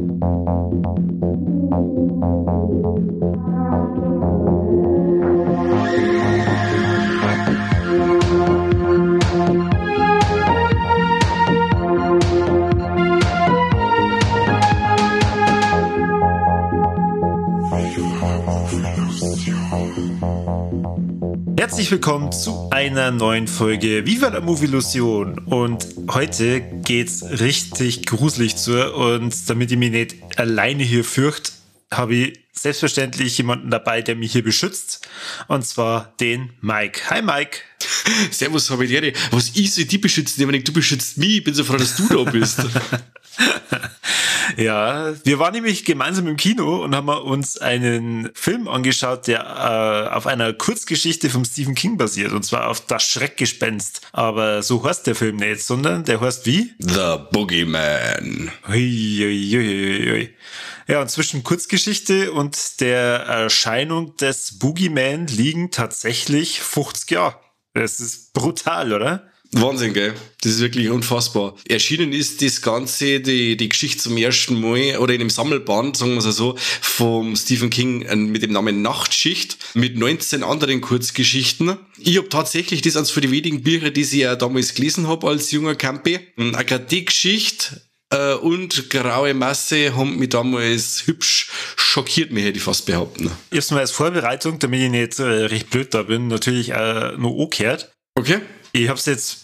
Herzlich willkommen zu einer neuen Folge Viva la Movielusion. Und heute geht's richtig gruselig zu. Und damit ich mich nicht alleine hier fürchte, habe ich selbstverständlich jemanden dabei, der mich hier beschützt. Und zwar den Mike. Hi Mike. Servus, Habediere. Was ich soll die beschützen? Ich meine, du beschützt mich. Ich bin so froh, dass du da bist. Ja, wir waren nämlich gemeinsam im Kino und haben uns einen Film angeschaut, der auf einer Kurzgeschichte von Stephen King basiert, und zwar auf Das Schreckgespenst. Aber so heißt der Film nicht, sondern der heißt wie? The Boogeyman. Hui. Ja, und zwischen Kurzgeschichte und der Erscheinung des Boogeyman liegen tatsächlich 50 Jahre. Das ist brutal, oder? Wahnsinn, gell? Das ist wirklich unfassbar. Erschienen ist das Ganze, die Geschichte zum ersten Mal, oder in einem Sammelband, sagen wir es so, vom Stephen King mit dem Namen Nachtschicht, mit 19 anderen Kurzgeschichten. Ich habe tatsächlich, das eines von den wenigen Bücher, die ich ja damals gelesen habe als junger Campi. Akadie-Geschichte und Graue Masse haben mich damals hübsch schockiert, mir hätte ich fast behaupten. Ich hab's mal als Vorbereitung, damit ich nicht recht blöd da bin, natürlich noch angehört. Okay. Ich hab's jetzt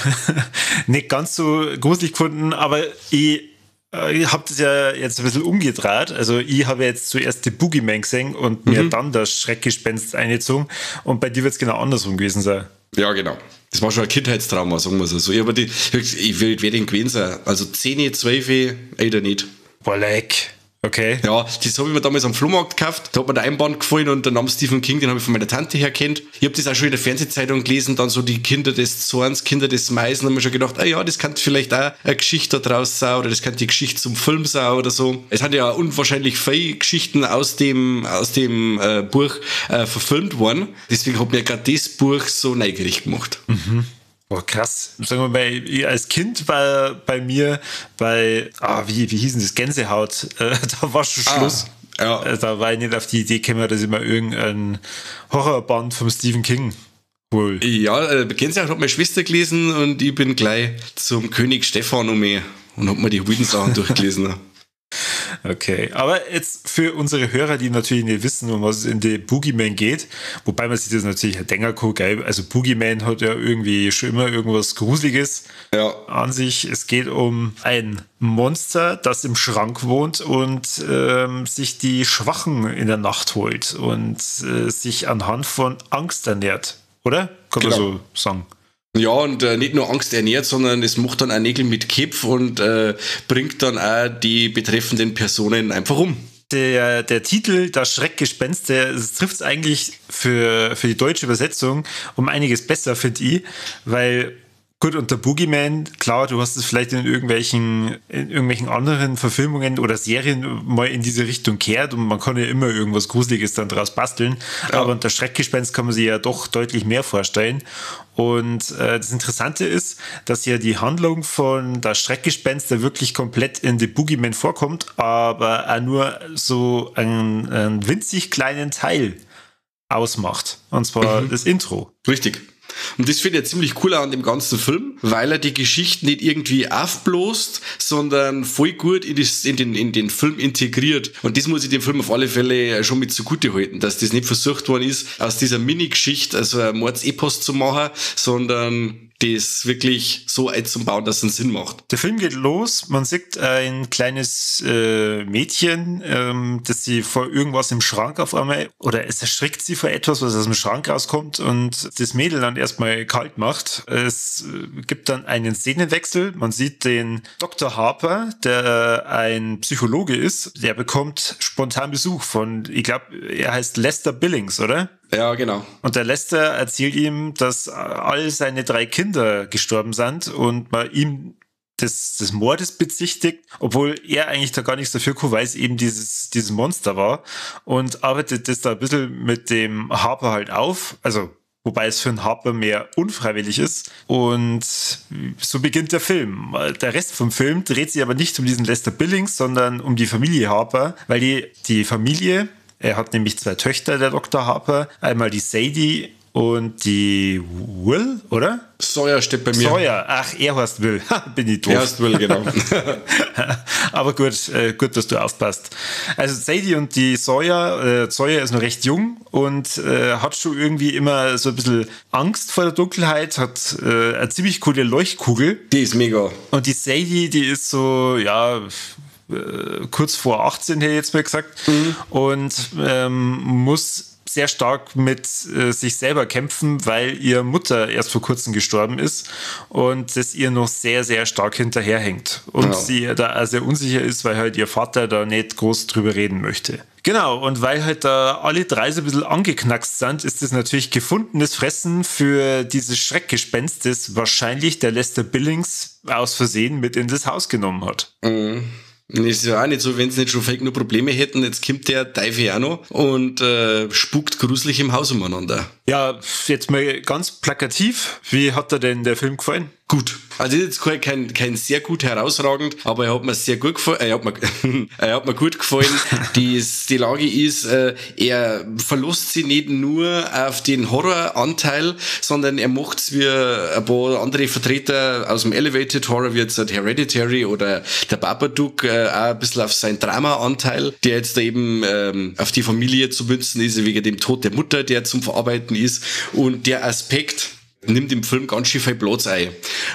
nicht ganz so gruselig gefunden, aber ich habe das ja jetzt ein bisschen umgedreht. Also ich habe jetzt zuerst die Boogeyman gesehen und mir dann das Schreckgespenst eingezogen, und bei dir wird's genau andersrum gewesen sein. Ja, genau. Das war schon ein Kindheitstrauma, sagen wir so. Ich werde den gewesen sein. Also 10, 12, oder nicht. Boah, leck. Okay. Ja, das habe ich mir damals am Flohmarkt gekauft. Da hat mir der Einband gefallen und der Name Stephen King, den habe ich von meiner Tante her kennt. Ich habe das auch schon in der Fernsehzeitung gelesen, dann so die Kinder des Zorns, Kinder des Mais, und habe mir schon gedacht, ja, das könnte vielleicht auch eine Geschichte da draus sein, oder das könnte die Geschichte zum Film sein oder so. Es hat ja unwahrscheinlich viele Geschichten aus dem Buch verfilmt worden. Deswegen hat mir gerade das Buch so neugierig gemacht. Mhm. Oh, krass. Sagen wir mal, als Kind war bei mir wie hieß denn das? Gänsehaut. Da war schon Schluss. Ja. Da war ich nicht auf die Idee gekommen, dass ich mal irgendein Horrorband vom Stephen King hol. Ja, Gänsehaut hat meine Schwester gelesen und ich bin gleich zum König Stefan und hab mir die wilden Sachen durchgelesen. Okay, aber jetzt für unsere Hörer, die natürlich nicht wissen, um was es in The Boogeyman geht, wobei man sich das natürlich denken kann, geil, also Boogeyman hat ja irgendwie schon immer irgendwas Gruseliges an sich. Es geht um ein Monster, das im Schrank wohnt und sich die Schwachen in der Nacht holt und sich anhand von Angst ernährt, oder? Kann man so sagen. Ja, und nicht nur Angst ernährt, sondern es macht dann auch Nägel mit Kipf und bringt dann auch die betreffenden Personen einfach um. Der Titel, das Schreckgespenst, das trifft es eigentlich für die deutsche Übersetzung um einiges besser, finde ich, weil gut, und der Boogeyman, klar, du hast es vielleicht in irgendwelchen anderen Verfilmungen oder Serien mal in diese Richtung gehört, und man kann ja immer irgendwas Gruseliges dann draus basteln, aber unter Schreckgespenst kann man sich ja doch deutlich mehr vorstellen. Und das Interessante ist, dass ja die Handlung von das Schreckgespenst da wirklich komplett in The Boogeyman vorkommt, aber auch nur so einen winzig kleinen Teil ausmacht, und zwar das Intro. Richtig. Und das finde ich ja ziemlich cool an dem ganzen Film, weil er die Geschichte nicht irgendwie aufbläst, sondern voll gut in den Film integriert. Und das muss ich dem Film auf alle Fälle schon mit zugute halten, dass das nicht versucht worden ist, aus dieser Mini-Geschichte also ein Mordsepos zu machen, sondern das wirklich so einzubauen, dass es einen Sinn macht. Der Film geht los, man sieht ein kleines Mädchen, das sie vor irgendwas im Schrank auf einmal, oder es erschrickt sie vor etwas, was aus dem Schrank rauskommt, und das Mädel dann erstmal kalt macht. Es gibt dann einen Szenenwechsel, man sieht den Dr. Harper, der ein Psychologe ist, der bekommt spontan Besuch von, ich glaube, er heißt Lester Billings, oder? Ja, genau. Und der Lester erzählt ihm, dass all seine 3 Kinder gestorben sind und man ihm des Mordes bezichtigt, obwohl er eigentlich da gar nichts dafür kann, weil es eben dieses Monster war, und arbeitet das da ein bisschen mit dem Harper halt auf. Also wobei es für einen Harper mehr unfreiwillig ist. Und so beginnt der Film. Der Rest vom Film dreht sich aber nicht um diesen Lester Billings, sondern um die Familie Harper, weil die Familie, er hat nämlich 2 Töchter, der Dr. Harper, einmal die Sadie und die Will, oder? Sawyer steht bei mir. Sawyer, ach, er heißt Will. Bin ich doof. Er heißt Will, genau. Aber gut, dass du aufpasst. Also Sadie und die Sawyer ist noch recht jung und hat schon irgendwie immer so ein bisschen Angst vor der Dunkelheit, hat eine ziemlich coole Leuchtkugel. Die ist mega. Und die Sadie, die ist so, ja, kurz vor 18, hätte ich jetzt mal gesagt, und muss sehr stark mit sich selber kämpfen, weil ihre Mutter erst vor kurzem gestorben ist und das ihr noch sehr, sehr stark hinterherhängt. Und sie da auch sehr unsicher ist, weil halt ihr Vater da nicht groß drüber reden möchte. Genau, und weil halt da alle 3 so ein bisschen angeknackst sind, ist das natürlich gefundenes Fressen für dieses Schreckgespenst, das wahrscheinlich der Lester Billings aus Versehen mit in das Haus genommen hat. Das ist ja auch nicht so, wenn sie nicht schon fake nur Probleme hätten, jetzt kommt der Teufel auch noch und spukt gruselig im Haus umeinander. Ja, jetzt mal ganz plakativ, wie hat dir denn der Film gefallen? Gut. Also jetzt kein sehr gut herausragend, aber er hat mir sehr gut gefallen. Er hat mir gut gefallen. Die Lage ist, er verlässt sich nicht nur auf den Horroranteil, sondern er macht's wie ein paar andere Vertreter aus dem Elevated Horror, wie jetzt Hereditary oder der Babadook, auch ein bisschen auf seinen Drama-Anteil, der jetzt da eben auf die Familie zu münzen ist, wegen dem Tod der Mutter, der zum Verarbeiten ist. Und der Aspekt nimmt im Film ganz schön viel Platz ein.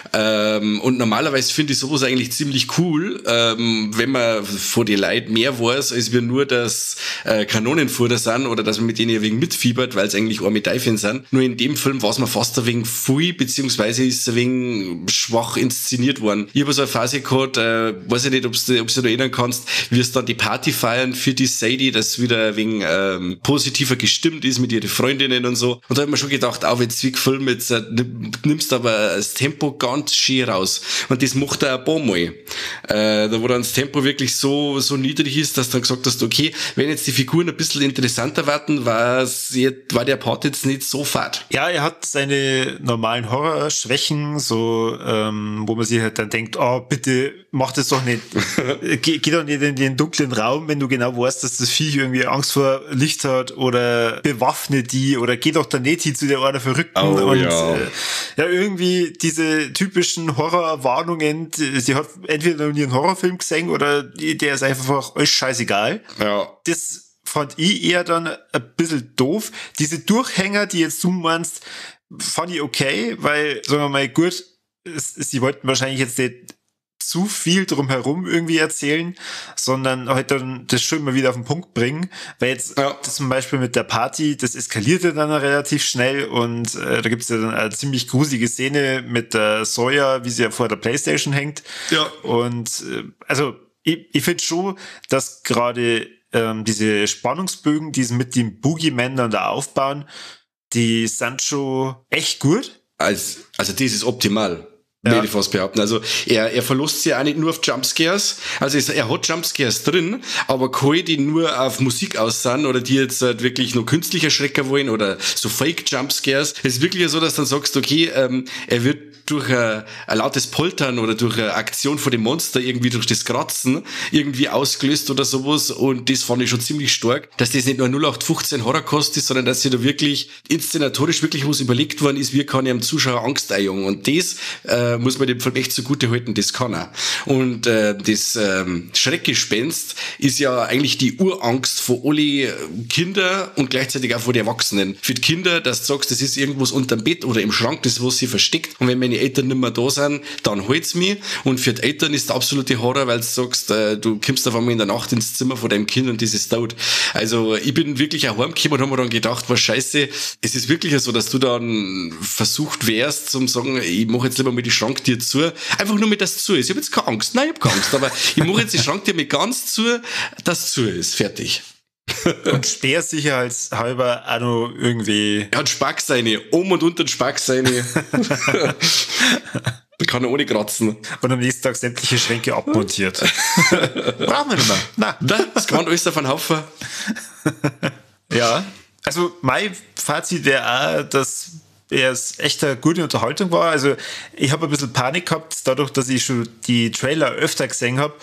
Und normalerweise finde ich sowas eigentlich ziemlich cool, wenn man von den Leuten mehr weiß, als wir nur das Kanonenfutter sind oder dass man mit denen ein wenig mitfiebert, weil es eigentlich arme Teufel sind. Nur in dem Film war es mir fast ein wenig viel, beziehungsweise ist es ein wenig schwach inszeniert worden. Ich habe so eine Phase gehabt, weiß ich nicht, ob du dich erinnern kannst, wie es dann die Party feiern für die Sadie, das wieder ein wenig positiver gestimmt ist mit ihren Freundinnen und so. Und da habe ich mir schon gedacht, auch wenn Zwickfilm jetzt nimmst aber das Tempo ganz schön raus. Und das macht er ein paar Mal. Da wo dann das Tempo wirklich so niedrig ist, dass du dann gesagt hast, okay, wenn jetzt die Figuren ein bisschen interessanter werden, war der Part jetzt nicht so fad. Ja, er hat seine normalen Horrorschwächen, so, wo man sich halt dann denkt, oh, bitte, mach das doch nicht. Geh doch nicht in den dunklen Raum, wenn du genau weißt, dass das Viech irgendwie Angst vor Licht hat, oder bewaffne die, oder geh doch da nicht hin zu der einer Verrückten. Oh, und ja, irgendwie diese typischen Horrorwarnungen, sie hat entweder noch nie einen Horrorfilm gesehen oder der ist einfach alles scheißegal. Ja. Das fand ich eher dann ein bisschen doof. Diese Durchhänger, die jetzt du meinst, fand ich okay, weil, sagen wir mal, gut, sie wollten wahrscheinlich jetzt nicht zu viel drumherum irgendwie erzählen, sondern halt dann das schon mal wieder auf den Punkt bringen, weil jetzt das zum Beispiel mit der Party, das eskaliert ja dann relativ schnell und da gibt's ja dann eine ziemlich gruselige Szene mit der Sawyer, wie sie ja vor der Playstation hängt. Ja. Und also ich finde schon, dass gerade diese Spannungsbögen, die sie mit dem Boogeyman dann da aufbauen, die sind schon echt gut. Also das ist optimal. Würde ich fast behaupten. Also er verlässt sich auch nicht nur auf Jumpscares. Also er hat Jumpscares drin, aber keine, die nur auf Musik aus sind oder die jetzt halt wirklich nur künstlich erschrecken wollen oder so Fake Jumpscares. Es ist wirklich so, dass du dann sagst, okay, er wird durch ein lautes Poltern oder durch eine Aktion von dem Monster irgendwie durch das Kratzen irgendwie ausgelöst oder sowas, und das fand ich schon ziemlich stark, dass das nicht nur 0815 Horrorkost ist, sondern dass sich da wirklich inszenatorisch wirklich was überlegt worden ist, wie kann ich am Zuschauer Angst einjagen, und das muss man dem Film echt zugute halten, das kann er. Und das Schreckgespenst ist ja eigentlich die Urangst von alle Kinder und gleichzeitig auch von den Erwachsenen. Für die Kinder, dass du sagst, das ist irgendwas unterm Bett oder im Schrank, das was sie versteckt, und wenn meine Eltern nicht mehr da sind, dann holt's mich. Und für die Eltern ist der absolute Horror, weil du sagst, du kommst auf einmal in der Nacht ins Zimmer von deinem Kind und das ist tot. Also ich bin wirklich auch heimgekommen und habe mir dann gedacht, was scheiße, es ist wirklich so, dass du dann versucht wärst, zum sagen, ich mache jetzt lieber mal die Schranktür zu, einfach nur mit das zu ist. Ich habe jetzt keine Angst, nein, ich habe keine Angst, aber ich mache jetzt die Schranktür mit ganz zu, dass zu ist, fertig. Und der sicherheitshalber auch noch irgendwie... Er hat Spackseine, oben und unten Spackseine. Da kann er ohne kratzen. Und am nächsten Tag sämtliche Schränke abmontiert. Brauchen wir nicht mehr. Nein. Das kann alles auf einen Haufen. Ja. Also mein Fazit wäre auch, dass es echt eine gute Unterhaltung war. Also ich habe ein bisschen Panik gehabt, dadurch, dass ich schon die Trailer öfter gesehen habe,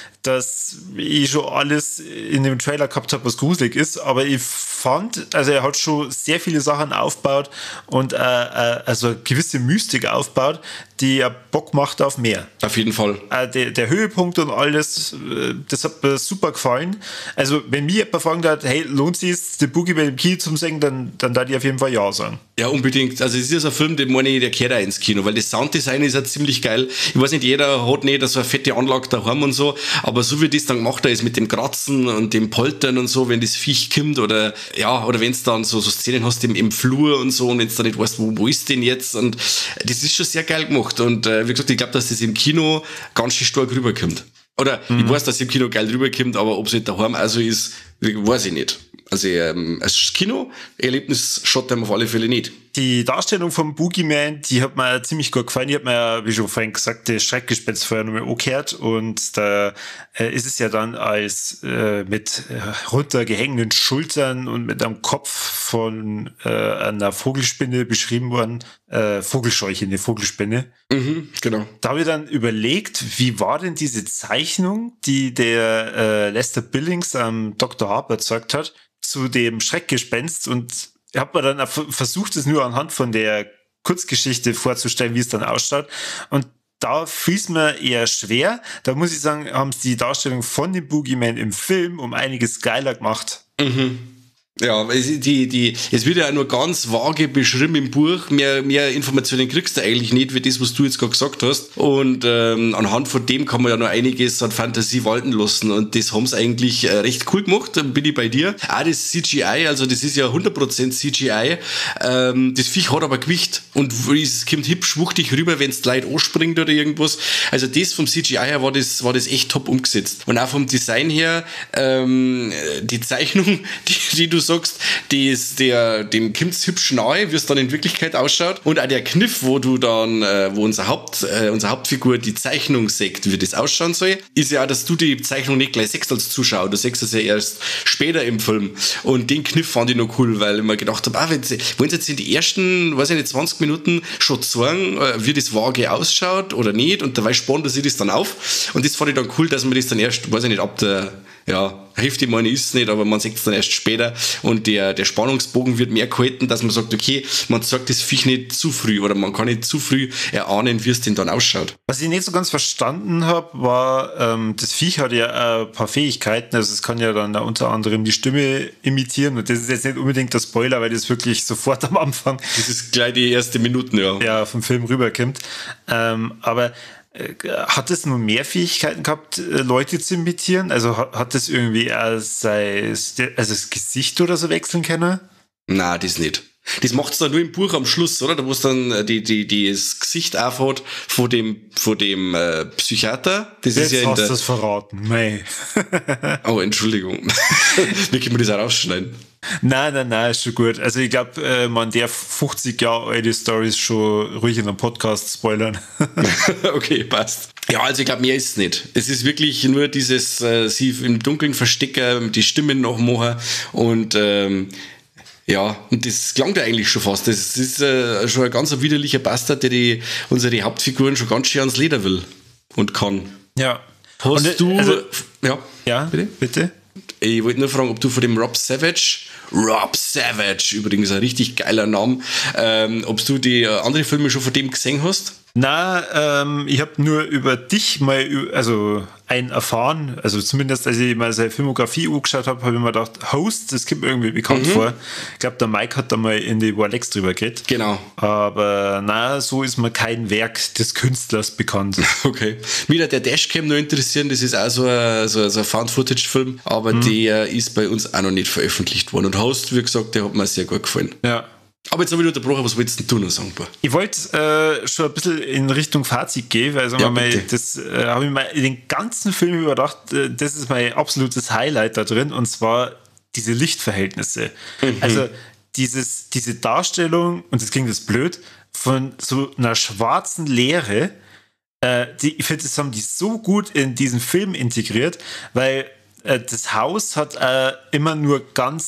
dass ich schon alles in dem Trailer gehabt habe, was gruselig ist. Aber ich fand, also er hat schon sehr viele Sachen aufgebaut und also eine gewisse Mystik aufgebaut, die ja Bock macht auf mehr. Auf jeden Fall. Der Höhepunkt und alles, das hat mir super gefallen. Also wenn mir jemand fragen hat, hey, lohnt sich den Boogeyman im Kino zum Singen, dann darf ich auf jeden Fall ja sagen. Ja, unbedingt. Also es ist so ein Film, den meine ich, der kehrt auch ins Kino, weil das Sounddesign ist ja ziemlich geil. Ich weiß nicht, jeder hat nicht so eine fette Anlage daheim und so, aber so wie das dann gemacht ist mit dem Kratzen und dem Poltern und so, wenn das Viech kommt oder wenn es dann so Szenen hast im Flur und so und wenn du dann nicht weißt, wo ist denn jetzt, und das ist schon sehr geil gemacht und wie gesagt, ich glaube, dass das im Kino ganz schön stark rüberkommt. Oder ich weiß, dass es im Kino geil rüberkommt, aber ob es nicht daheim auch so ist, weiß ich nicht. Also als Kino-Erlebnis schaut einem auf alle Fälle nicht. Die Darstellung vom Boogeyman, die hat mir ziemlich gut gefallen. Die hat mir ja, wie schon vorhin gesagt, das Schreckgespenst vorher nochmal angehört. Und da ist es ja dann als mit runtergehängenden Schultern und mit einem Kopf von einer Vogelspinne beschrieben worden. Vogelscheuche, eine Vogelspinne. Mhm, genau. Da habe ich dann überlegt, wie war denn diese Zeichnung, die der Lester Billings am Dr. Harper gezeigt hat, zu dem Schreckgespenst, und ich habe mir dann versucht, es nur anhand von der Kurzgeschichte vorzustellen, wie es dann ausschaut. Und da fiel es mir eher schwer. Da muss ich sagen, haben sie die Darstellung von dem Boogeyman im Film um einiges geiler gemacht. Mhm. Ja, es wird ja auch nur ganz vage beschrieben im Buch. Mehr Informationen kriegst du eigentlich nicht, wie das, was du jetzt gerade gesagt hast. Und anhand von dem kann man ja noch einiges an Fantasie walten lassen. Und das haben sie eigentlich recht cool gemacht, da bin ich bei dir. Auch das CGI, also das ist ja 100% CGI. Das Viech hat aber Gewicht und es kommt hübsch wuchtig rüber, wenn es Leute anspringt oder irgendwas. Also das vom CGI her war das echt top umgesetzt. Und auch vom Design her, die Zeichnung, die du sagst, dem kommt's hübsch nahe, wie es dann in Wirklichkeit ausschaut. Und auch der Kniff, wo du dann, wo unsere Hauptfigur die Zeichnung sagt, wie das ausschauen soll, ist ja auch, dass du die Zeichnung nicht gleich siehst als Zuschauer. Du siehst es ja erst später im Film. Und den Kniff fand ich noch cool, weil ich mir gedacht habe, wollen sie jetzt in die ersten, weiß ich nicht, 20 Minuten schon zeigen, wie das vage ausschaut oder nicht, und dabei spannt er sich das dann auf. Und das fand ich dann cool, dass man das dann erst, weiß ich nicht, ab der Hälfte meine ist es nicht, aber man sieht es dann erst später, und der Spannungsbogen wird mehr gehalten, dass man sagt, okay, man sagt das Viech nicht zu früh oder man kann nicht zu früh erahnen, wie es denn dann ausschaut. Was ich nicht so ganz verstanden habe, war, das Viech hat ja ein paar Fähigkeiten, also es kann ja dann unter anderem die Stimme imitieren, und das ist jetzt nicht unbedingt der Spoiler, weil das wirklich sofort am Anfang, das ist gleich die ersten Minuten, vom Film rüberkommt, aber hat es nur mehr Fähigkeiten gehabt, Leute zu imitieren? Also hat es irgendwie das Gesicht oder so wechseln können? Na, das nicht. Das macht's dann nur im Buch am Schluss, oder? Da wo es dann das Gesicht aufhat von dem Psychiater. Das Jetzt ist ja hast du das verraten. Mei. Oh, Entschuldigung. Wie kann man das auch rausschneiden? Nein, ist schon gut. Also ich glaube, man darf 50 Jahre alte Stories schon ruhig in einem Podcast spoilern. Okay, passt. Ja, also ich glaube, mehr ist es nicht. Es ist wirklich nur dieses sie im Dunkeln verstecken, die Stimmen noch machen, und und das klang ja eigentlich schon fast. Das ist schon ein ganz widerlicher Bastard, der unsere Hauptfiguren schon ganz schön ans Leder will und kann. Ja. Hast du... Also, ja, bitte? Ich wollte nur fragen, ob du von dem Rob Savage, übrigens ein richtig geiler Name, ob du die anderen Filme schon von dem gesehen hast? Na, ich habe nur über dich mal einen erfahren, also zumindest als ich mal seine Filmografie angeschaut habe, habe ich mir gedacht, Host, das kommt mir irgendwie bekannt vor. Ich glaube, der Mike hat da mal in die Warlex drüber geredet. Genau. Aber so ist mir kein Werk des Künstlers bekannt. Okay. Wieder der Dashcam noch interessieren, das ist auch so ein Found-Footage-Film, aber der ist bei uns auch noch nicht veröffentlicht worden. Und Host, wie gesagt, der hat mir sehr gut gefallen. Ja. Aber jetzt habe ich unterbrochen, was wolltest du noch sagen? Ich wollte schon ein bisschen in Richtung Fazit gehen, weil sagen wir mal, das habe ich mir in den ganzen Film überdacht, das ist mein absolutes Highlight da drin, und zwar diese Lichtverhältnisse. Also diese Darstellung, und das klingt jetzt blöd, von so einer schwarzen Leere, ich finde, das haben die so gut in diesen Film integriert, weil das Haus hat immer nur ganz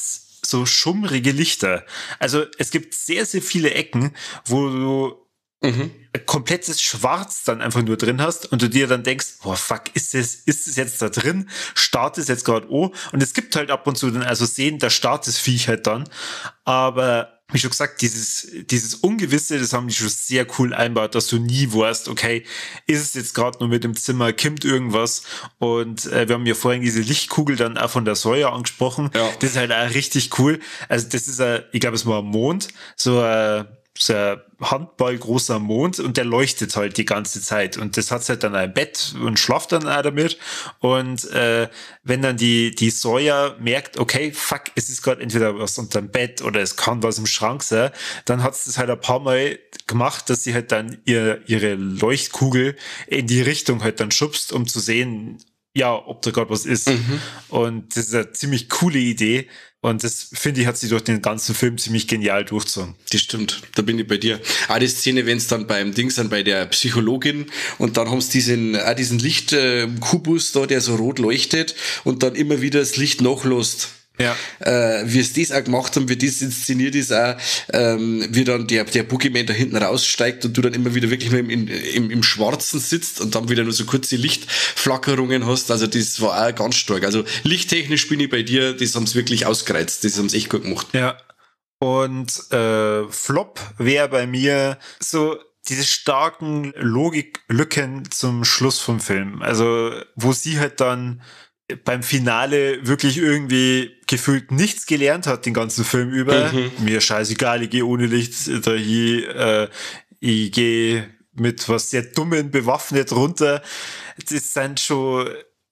so schummrige Lichter. Also es gibt sehr, sehr viele Ecken, wo du komplettes Schwarz dann einfach nur drin hast und du dir dann denkst, boah, fuck, ist es jetzt da drin? Startet es jetzt gerade und es gibt halt ab und zu dann also Szenen, da startet das Viech halt dann, aber wie schon gesagt, dieses Ungewisse, das haben die schon sehr cool einbaut, dass du nie weißt, okay, ist es jetzt gerade nur mit dem Zimmer, kimmt irgendwas und wir haben ja vorhin diese Lichtkugel dann auch von der Sawyer angesprochen, das ist halt auch richtig cool, also das ist ich glaube es war am Mond, so ein handballgroßer Mond und der leuchtet halt die ganze Zeit und das hat halt dann ein Bett und schlaft dann auch damit und wenn dann die Sawyer merkt, okay, fuck, es ist gerade entweder was unterm Bett oder es kann was im Schrank sein, dann hat es das halt ein paar Mal gemacht, dass sie halt dann ihre Leuchtkugel in die Richtung halt dann schubst, um zu sehen, ja, ob da gerade was ist. Und das ist eine ziemlich coole Idee. Und das, finde ich, hat sie durch den ganzen Film ziemlich genial durchgezogen. Das stimmt, da bin ich bei dir. Auch die Szene, wenn es dann beim Ding sind, bei der Psychologin und dann haben sie diesen Lichtkubus da, der so rot leuchtet und dann immer wieder das Licht nachlässt. Ja. Wie es das auch gemacht haben, wie das inszeniert ist auch, wie dann der Boogeyman da hinten raussteigt und du dann immer wieder wirklich nur im Schwarzen sitzt und dann wieder nur so kurze Lichtflackerungen hast. Also das war auch ganz stark. Also lichttechnisch bin ich bei dir, das haben sie wirklich ausgereizt. Das haben sie echt gut gemacht. Ja. Und Flop wäre bei mir so diese starken Logiklücken zum Schluss vom Film. Also wo sie halt dann beim Finale wirklich irgendwie gefühlt nichts gelernt hat den ganzen Film über. Mir scheißegal, ich gehe ohne Licht dahin, ich gehe mit was sehr Dummen bewaffnet runter. Das sind schon,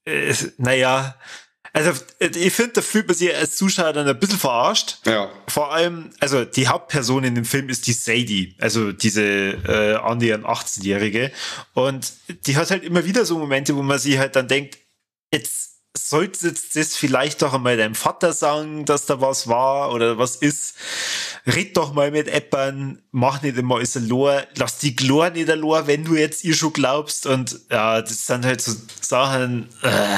naja, also ich finde, da fühlt man sich als Zuschauer dann ein bisschen verarscht. Ja. Vor allem, also die Hauptperson in dem Film ist die Sadie, also diese annähernd 18-Jährige. Und die hat halt immer wieder so Momente, wo man sich halt dann denkt, jetzt solltest das vielleicht doch einmal deinem Vater sagen, dass da was war oder was ist. Red doch mal mit Eppern, mach nicht immer alles allein, lass die Glor nicht allein, wenn du jetzt ihr schon glaubst. Und ja, das sind halt so Sachen.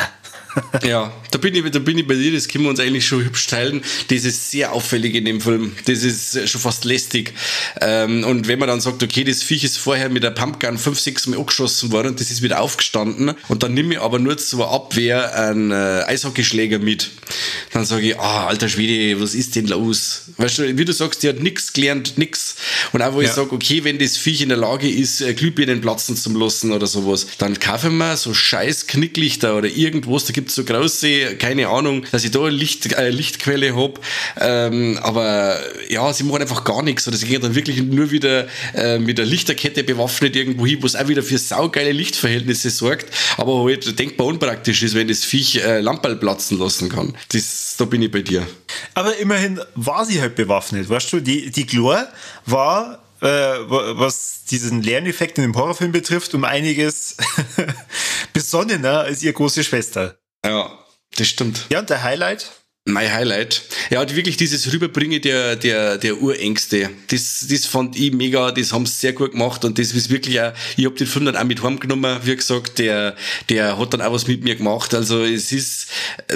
Ja, da bin ich bei dir, das können wir uns eigentlich schon hübsch teilen. Das ist sehr auffällig in dem Film. Das ist schon fast lästig. Und wenn man dann sagt, okay, das Viech ist vorher mit der Pumpgun 5-6 Mal angeschossen worden und das ist wieder aufgestanden und dann nehme ich aber nur zur Abwehr einen Eishockeyschläger mit. Dann sage ich, alter Schwede, was ist denn los? Weißt du, wie du sagst, die hat nichts gelernt, nix. Und auch wo ich sage, okay, wenn das Viech in der Lage ist, Glühbirnen platzen zu lassen oder sowas, dann kaufe ich mir so scheiß Knicklichter oder irgendwas, da gibt's so große, keine Ahnung, dass ich da eine Lichtquelle hab. Aber ja, sie machen einfach gar nichts. Oder sie gehen dann wirklich nur wieder mit der Lichterkette bewaffnet irgendwo hin, wo es auch wieder für saugeile Lichtverhältnisse sorgt, aber halt denkbar unpraktisch ist, wenn das Viech Lamperl platzen lassen kann. Da bin ich bei dir. Aber immerhin war sie halt bewaffnet, weißt du? Die Glor war, was diesen Lerneffekt in dem Horrorfilm betrifft, um einiges besonnener als ihre große Schwester. Ja, das stimmt. Ja, und der Highlight? Mein Highlight. Ja, wirklich dieses Rüberbringen der Urängste. Das fand ich mega, das haben sie sehr gut gemacht und das ist wirklich auch, ich hab den Film dann auch mit heimgenommen, wie gesagt, der hat dann auch was mit mir gemacht. Also es ist,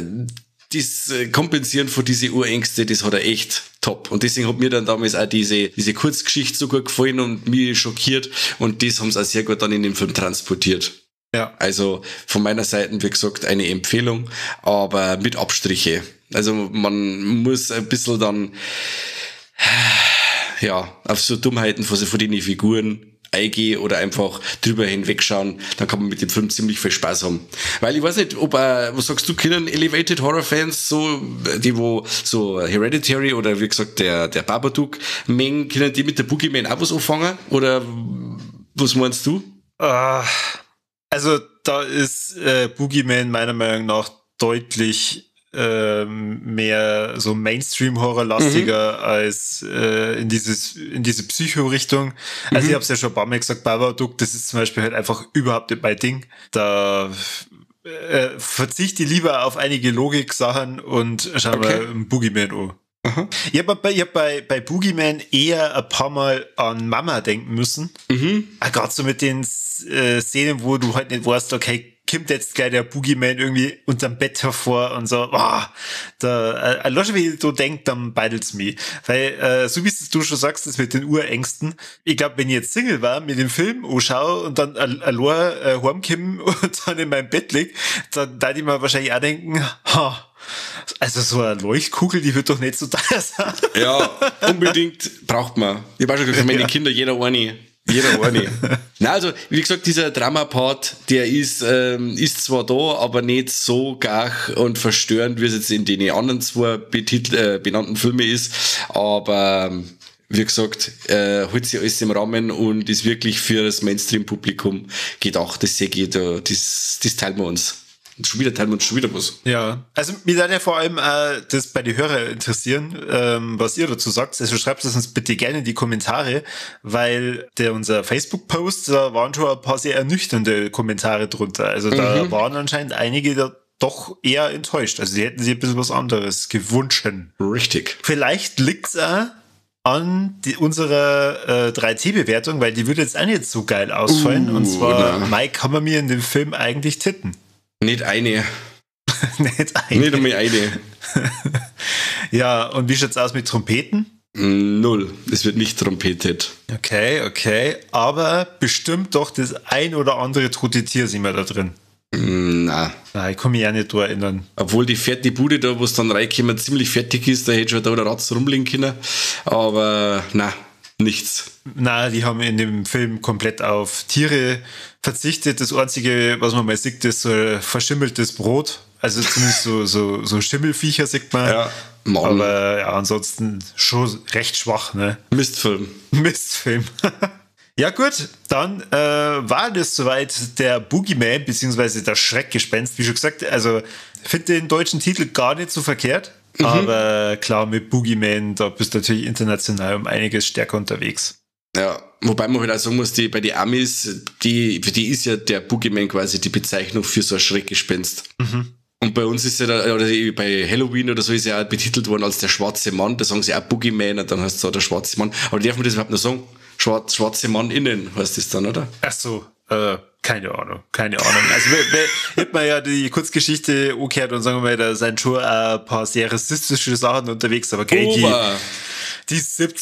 das Kompensieren von diese Urängste, das hat er echt top. Und deswegen hat mir dann damals auch diese Kurzgeschichte so gut gefallen und mich schockiert und das haben sie auch sehr gut dann in den Film transportiert. Ja. Also von meiner Seite, wie gesagt, eine Empfehlung, aber mit Abstriche. Also man muss ein bisschen dann auf so Dummheiten von den Figuren eingehen oder einfach drüber hinwegschauen, dann kann man mit dem Film ziemlich viel Spaß haben. Weil ich weiß nicht, was sagst du, können Elevated Horror Fans so, die wo so Hereditary oder wie gesagt der Babadook mengen, können die mit der Boogeyman auch was anfangen? Oder was meinst du? Also da ist Boogeyman meiner Meinung nach deutlich mehr so Mainstream-Horror-lastiger als in diese Psycho-Richtung. Also ich habe es ja schon ein paar Mal gesagt, Babadook, das ist zum Beispiel halt einfach überhaupt nicht mein Ding. Da verzichte ich lieber auf einige Logik-Sachen und schau mal Boogeyman an. Aha. Ich hab bei Boogeyman eher ein paar Mal an Mama denken müssen. Gerade so mit den Szenen, wo du halt nicht weißt, okay, kommt jetzt gleich der Boogeyman irgendwie unterm Bett hervor und so, wie du denkst, dann beidelt's mich. Weil, so wie du schon sagst, das mit den Urängsten, ich glaube, wenn ich jetzt Single war, mit dem Film anschaue und dann allein heimkomme und dann in meinem Bett lieg, dann da die mir wahrscheinlich auch denken, also so eine Leuchtkugel, die wird doch nicht so teuer sein. Ja, unbedingt braucht man. Ich habe auch schon gesagt, für meine Kinder jeder eine. Na, also, wie gesagt, dieser Drama-Part, der ist zwar da, aber nicht so gach und verstörend, wie es jetzt in den anderen zwei benannten Filmen ist, aber wie gesagt, hält sich alles im Rahmen und ist wirklich für das Mainstream-Publikum gedacht. Das sehe ich da, das teilen wir uns. Und schon wieder teilen wir uns schon wieder was. Ja, also mir würde ja vor allem das bei den Hörern interessieren, was ihr dazu sagt. Also schreibt es uns bitte gerne in die Kommentare, weil unser Facebook-Post, da waren schon ein paar sehr ernüchternde Kommentare drunter. Also da waren anscheinend einige da doch eher enttäuscht. Also die hätten sich ein bisschen was anderes gewünscht. Richtig. Vielleicht liegt's auch an unserer 3T-Bewertung, weil die würde jetzt auch nicht so geil ausfallen. Und zwar, Mike, kann man mir in dem Film eigentlich titten? Nicht eine. Nicht einmal eine. Ja, und wie schaut's aus mit Trompeten? 0. Es wird nicht trompetet. Okay. Aber bestimmt doch das ein oder andere tote Tier sind wir da drin. Nein, ich kann mich auch nicht daran erinnern. Obwohl die Bude da, wo es dann reinkommen, ziemlich fertig ist, da hätte schon da der Ratz rumliegen können. Aber nein, nichts. Nein, die haben in dem Film komplett auf Tiere verzichtet. Das Einzige, was man mal sieht, ist so ein verschimmeltes Brot. Also zumindest so Schimmelviecher sieht man. Ja, Mann. Aber ja, ansonsten schon recht schwach, ne? Mistfilm. Ja gut, dann war das soweit der Boogeyman, beziehungsweise das Schreckgespenst. Wie schon gesagt, also finde den deutschen Titel gar nicht so verkehrt. Aber klar, mit Boogeyman, da bist du natürlich international um einiges stärker unterwegs. Ja, wobei man halt auch sagen muss, bei den Amis, für die ist ja der Boogeyman quasi die Bezeichnung für so ein Schreckgespenst. Und bei uns ist ja da, oder bei Halloween oder so ist ja auch betitelt worden als der schwarze Mann, da sagen sie auch Boogeyman und dann heißt es auch der schwarze Mann. Aber darf man das überhaupt noch sagen? Schwarze Mann innen heißt das dann, oder? Ach so, keine Ahnung. Also hätte man ja die Kurzgeschichte umgekehrt und sagen wir mal, da sind schon ein paar sehr rassistische Sachen unterwegs, aber die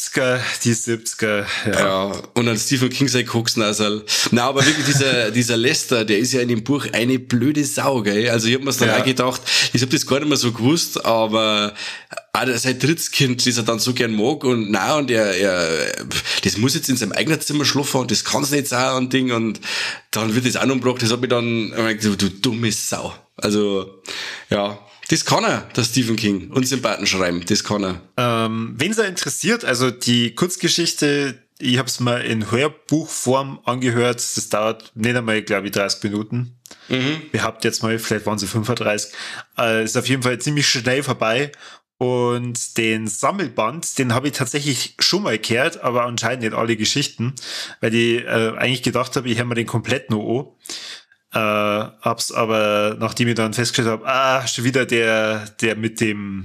70er, ja. Und dann Stephen King sein Koksnasal. Na, aber wirklich dieser Lester, der ist ja in dem Buch eine blöde Sau, gell? Also ich hab mir's dann auch gedacht, ich hab das gar nicht mehr so gewusst, aber sein Drittskind, das er dann so gern mag und das muss jetzt in seinem eigenen Zimmer schlafen und das kann's nicht sein und Ding und dann wird das auch noch umgebracht, das hat mich dann gesagt, du dumme Sau. Also, ja. Das kann er, der Stephen King. Und Sympathen schreiben, das kann er. Wen es interessiert, also die Kurzgeschichte, ich habe es mal in Hörbuchform angehört, das dauert nicht einmal, glaube ich, 30 Minuten. Behauptet jetzt mal, vielleicht waren sie 35. Ist auf jeden Fall ziemlich schnell vorbei. Und den Sammelband, den habe ich tatsächlich schon mal gehört, aber anscheinend nicht alle Geschichten, weil ich eigentlich gedacht habe, ich höre mir den komplett noch an. Hab's aber, nachdem ich dann festgestellt habe, schon wieder der mit dem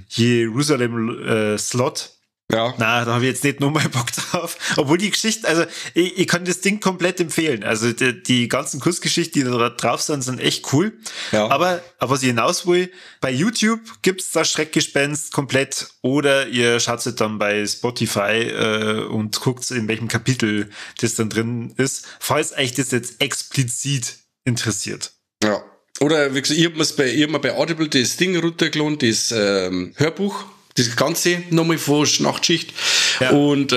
Jerusalem-Slot. Ja. Na, da habe ich jetzt nicht nochmal Bock drauf. Obwohl die Geschichte, also ich kann das Ding komplett empfehlen. Also die ganzen Kurzgeschichten, die da drauf sind echt cool. Ja. Aber was ich hinaus will, bei YouTube gibt's das Schreckgespenst komplett oder ihr schaut es dann bei Spotify und guckt, in welchem Kapitel das dann drin ist, falls euch das jetzt explizit interessiert. Ja. Oder wie gesagt, ich hab mir bei Audible das Ding runtergeladen, das Hörbuch, das Ganze nochmal von Nachtschicht. Ja. Und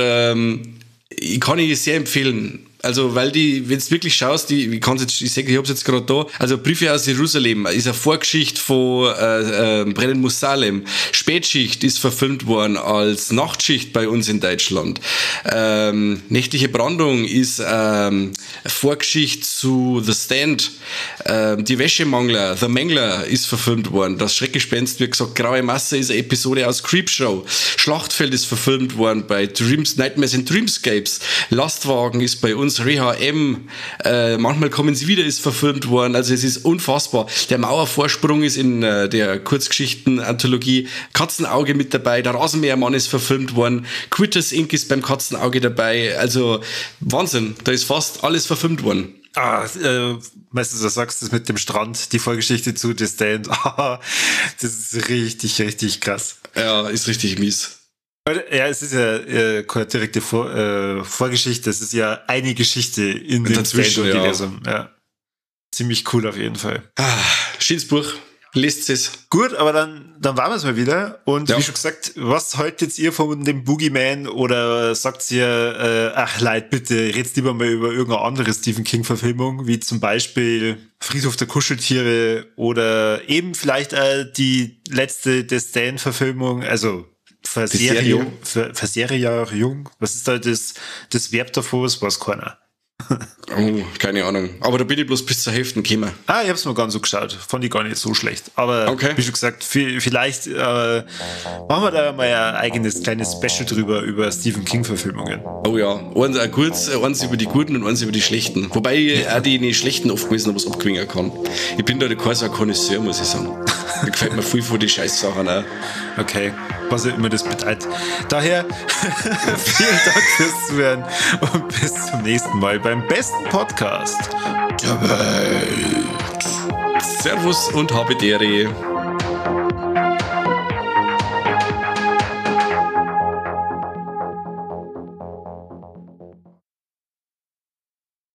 ich kann es sehr empfehlen. Also, weil wenn du wirklich schaust, ich hab's jetzt gerade da, also Briefe aus Jerusalem ist eine Vorgeschichte von Brennen muss Salem. Spätschicht ist verfilmt worden als Nachtschicht bei uns in Deutschland. Nächtliche Brandung ist Vorgeschichte zu The Stand. Die Wäschemangler, The Mangler ist verfilmt worden. Das Schreckgespenst, wie gesagt, Graue Masse ist eine Episode aus Creepshow. Schlachtfeld ist verfilmt worden bei Nightmares in Dreamscapes. Lastwagen ist bei uns Reha M. Manchmal kommen sie wieder, ist verfilmt worden. Also es ist unfassbar. Der Mauervorsprung ist in der Kurzgeschichten-Anthologie. Katzenauge mit dabei. Der Rasenmähermann ist verfilmt worden. Quitters Inc. ist beim Katzenauge dabei. Also Wahnsinn. Da ist fast alles verfilmt worden. Meistens du sagst das mit dem Strand, die Vorgeschichte zu The Stand. Das ist richtig, richtig krass. Ja, ist richtig mies. Ja, es ist ja keine direkte Vorgeschichte, es ist ja eine Geschichte in dem Stand-Universum. Ja. Ziemlich cool auf jeden Fall. Schönes Buch. Lest es. Gut, aber dann waren wir es mal wieder. Und wie schon gesagt, was haltet ihr von dem Boogeyman oder sagt ihr, ach Leute, bitte red's lieber mal über irgendeine andere Stephen King-Verfilmung, wie zum Beispiel Friedhof der Kuscheltiere oder eben vielleicht die letzte The Stand-Verfilmung, also Verserierung. Was ist da das Verb davor? Das weiß keiner. Oh, keine Ahnung. Aber da bin ich bloß bis zur Hälfte gekommen. Ich hab's mir ganz so geschaut. Fand ich gar nicht so schlecht. Aber wie schon gesagt, vielleicht machen wir da mal ein eigenes kleines Special drüber, über Stephen King-Verfilmungen. Oh ja. Eins über die Guten und eins über die Schlechten. Wobei ich auch die Schlechten oft gewesen, was abgewinnen kann. Ich bin da kein so Connoisseur, muss ich sagen. Da gefällt mir viel von die Scheißsachen auch. Okay, was auch immer das bedeutet. Daher, vielen Dank fürs Zuhören und bis zum nächsten Mal beim besten Podcast der Welt. Servus und habe Dere.